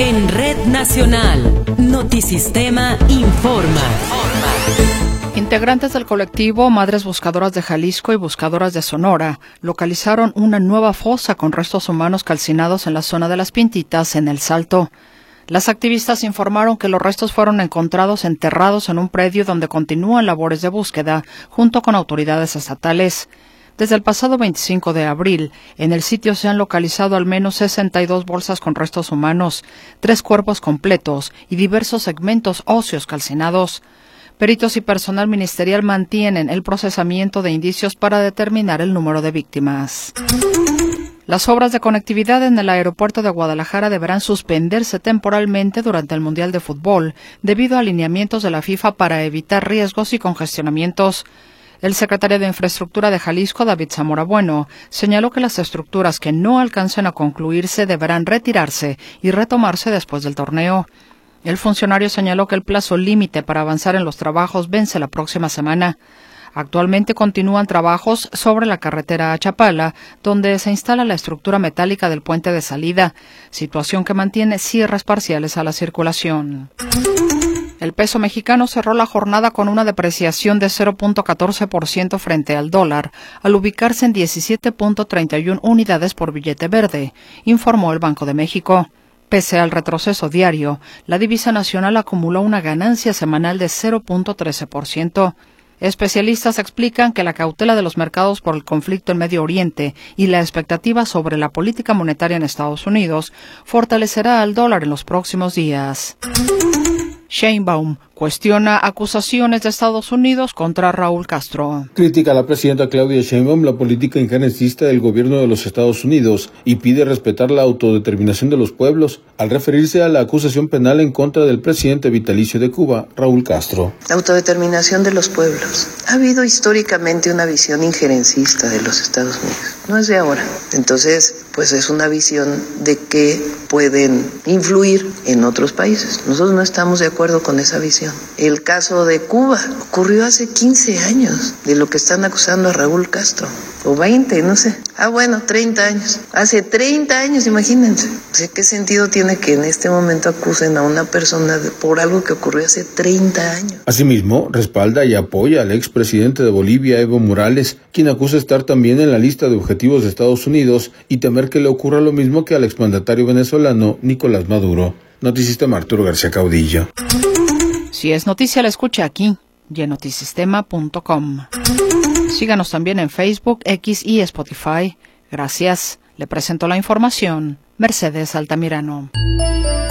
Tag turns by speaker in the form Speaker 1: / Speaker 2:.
Speaker 1: En Red Nacional, Notisistema informa.
Speaker 2: Integrantes del colectivo Madres Buscadoras de Jalisco y Buscadoras de Sonora localizaron una nueva fosa con restos humanos calcinados en la zona de Las Pintitas, en El Salto. Las activistas informaron que los restos fueron encontrados enterrados en un predio donde continúan labores de búsqueda junto con autoridades estatales. Desde el pasado 25 de abril, en el sitio se han localizado al menos 62 bolsas con restos humanos, 3 cuerpos completos y diversos segmentos óseos calcinados. Peritos y personal ministerial mantienen el procesamiento de indicios para determinar el número de víctimas. Las obras de conectividad en el aeropuerto de Guadalajara deberán suspenderse temporalmente durante el Mundial de Fútbol, debido a alineamientos de la FIFA para evitar riesgos y congestionamientos. El secretario de Infraestructura de Jalisco, David Zamora Bueno, señaló que las estructuras que no alcancen a concluirse deberán retirarse y retomarse después del torneo. El funcionario señaló que el plazo límite para avanzar en los trabajos vence la próxima semana. Actualmente continúan trabajos sobre la carretera a Chapala, donde se instala la estructura metálica del puente de salida, situación que mantiene cierres parciales a la circulación. El peso mexicano cerró la jornada con una depreciación de 0.14% frente al dólar, al ubicarse en 17.31 unidades por billete verde, informó el Banco de México. Pese al retroceso diario, la divisa nacional acumuló una ganancia semanal de 0.13%. Especialistas explican que la cautela de los mercados por el conflicto en Medio Oriente y la expectativa sobre la política monetaria en Estados Unidos fortalecerá al dólar en los próximos días. Sheinbaum cuestiona acusaciones de Estados Unidos contra Raúl Castro.
Speaker 3: Critica a la presidenta Claudia Sheinbaum la política injerencista del gobierno de los Estados Unidos y pide respetar la autodeterminación de los pueblos, al referirse a la acusación penal en contra del presidente vitalicio de Cuba, Raúl Castro.
Speaker 4: La autodeterminación de los pueblos. Ha habido históricamente una visión injerencista de los Estados Unidos. No es de ahora. Entonces, pues es una visión de que pueden influir en otros países. Nosotros no estamos de acuerdo con esa visión. El caso de Cuba ocurrió hace 15 años, de lo que están acusando a Raúl Castro. O 20, no sé. 30 años. Hace 30 años, imagínense. O sea, ¿qué sentido tiene que en este momento acusen a una persona por algo que ocurrió hace 30 años?
Speaker 3: Asimismo, respalda y apoya al expresidente de Bolivia, Evo Morales, quien acusa estar también en la lista de objetivos de Estados Unidos y temer que le ocurra lo mismo que al exmandatario venezolano Nicolás Maduro. Notisistema, Arturo García Caudillo.
Speaker 2: Si es noticia, la escucha aquí y en notisistema.com. Síganos también en Facebook, X y Spotify. Gracias. Le presento la información, Mercedes Altamirano.